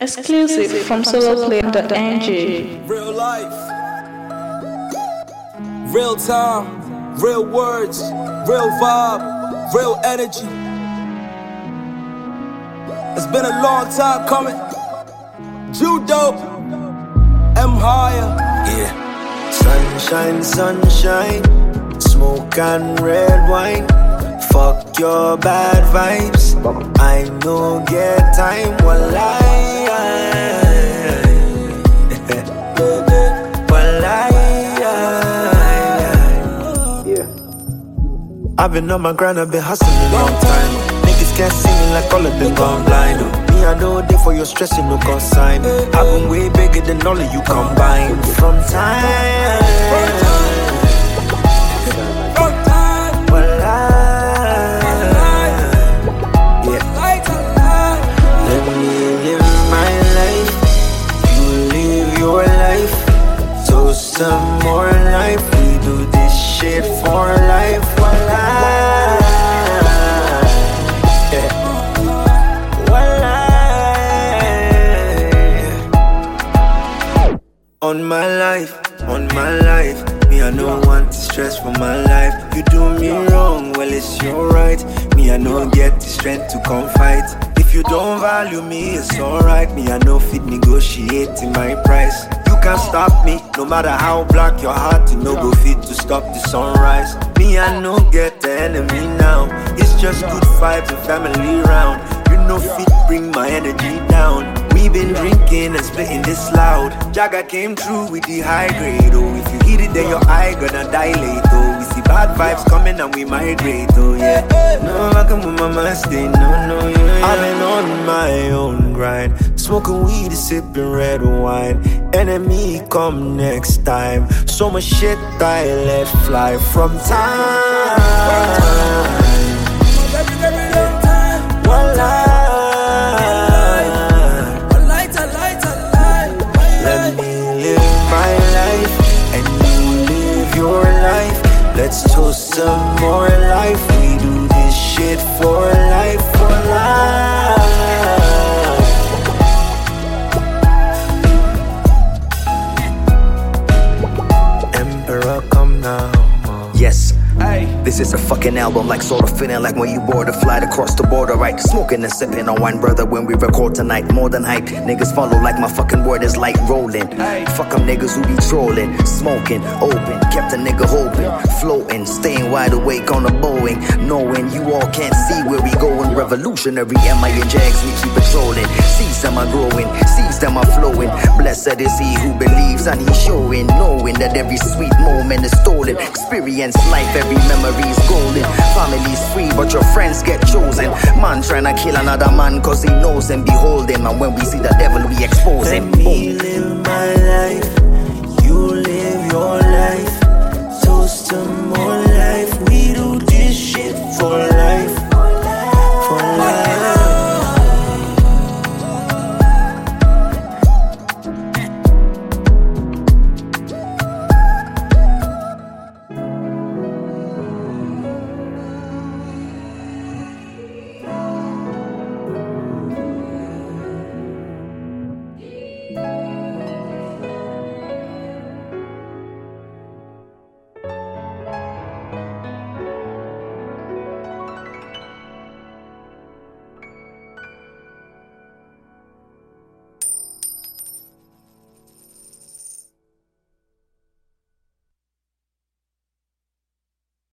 Exclusive from soloplane.ng. Real life, real time, real words, real vibe, real energy. It's been a long time coming. Judo, M higher. Yeah. Sunshine, sunshine, smoke and red wine. Fuck your bad vibes. I no get time. I've been on my grind, I've been hustling a long time. Niggas can't see me like all of them gone blind. Me, I know they for your stress, you no consign. I've been way bigger than all of you combined. From time. Let me live my life. You live your life. So some more life. We do this shit for life. On my life, me I no want to stress for my life. You do me wrong, well it's your right. Me I no get the strength to come fight. If you don't value me, it's alright. Me I no fit negotiate in my price. You can't stop me, no matter how black your heart. You no go fit to stop the sunrise. Me I no get the enemy now. It's just good vibes and family round. You no fit bring my energy down. We been drinking and splitting this loud. Jagger came through with the high grade. Oh, if you hit it, then your eye gonna dilate. Oh, we see bad vibes coming and we migrate. Oh, yeah. No, I can move my mind stay. No, yeah. I've been on my own grind. Smoking weed and sipping red wine. Enemy come next time. So much shit I let fly from time. Let's toast some more life. We do this shit for life, for life. Emperor, come now. Yes. This is a fucking album, like sort of feeling like when you board a flight across the border, right? Smoking and sipping on wine, brother, when we record tonight. More than hype, niggas follow like my fucking word is like rolling. Fuck them niggas who be trolling, smoking, open, kept a nigga hoping, floating, staying wide awake on the Boeing, knowing you all can't see where we going. Revolutionary, MI and Jags, we keep patrolling. Sees them are growing, sees them are flowing. Blessed is he who believes and he's showing, knowing that every sweet moment is stolen. Experience life, every memory's golden. Family's free, but your friends get chosen. Man tryna kill another man cause he knows him. Behold him, and when we see the devil, we expose him. Let me live my life. You live your life.